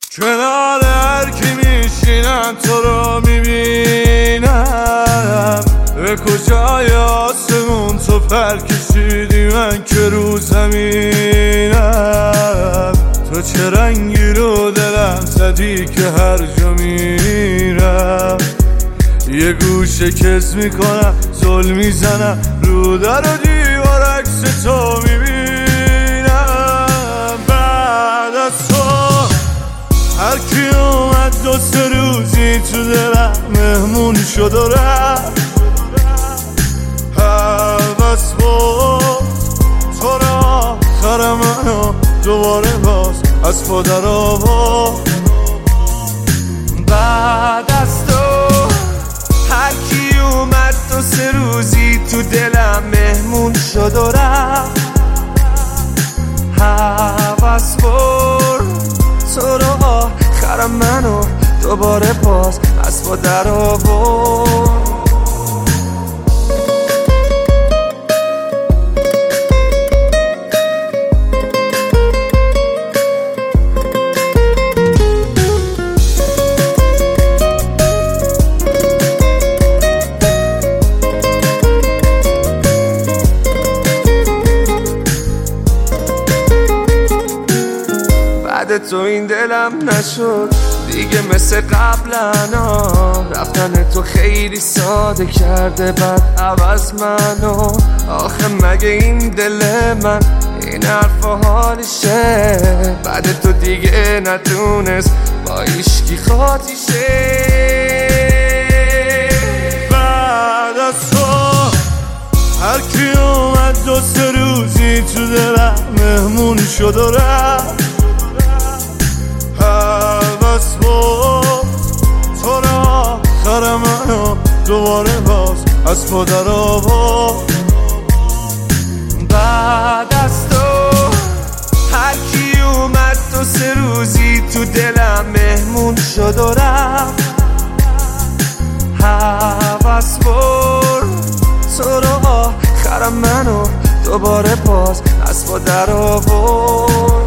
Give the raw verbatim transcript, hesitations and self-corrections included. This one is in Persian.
کنار هر کی میشینم تو رو میبینم. به کجای آسمون تو پر کشیدی من که رو زمینم. تو چه رنگی رو دلم زدی که هر جا میرم یه گوشه کس میکنم زل میزنم رو در و دیوار عکس تو میبینم. بعد از تو هر کی اومد دو سه روزی تو دلم مهمون شد و رفت. هوس بود تو را آخر منو دوباره باز از پا در آورد. بعد از تو هر کی اومد دو سه روزی تو دلم مهمون شد و رفت. هوس برد تو رو آخر منو دوباره باز از پا در آورد. بعد تو این دلم نشد دیگه مثل قبلنا. رفتن تو خیلی ساده کرده بعد عوض منو. آخه مگه این دل من این حرف و حالشه؟ بعد تو دیگه نتونست با ایشکی خاطیشه. بعد از تو هر کی اومد دو سه روزی تو دلم مهمون شد و رفت. هوس بود تو را آخر منو دوباره باز از پا در آورد. بعد از تو هر کی اومد دو سه روزی تو دلم مهمون شد و رفت. هوس بود تو را آخر منو دوباره باز از پا در آورد.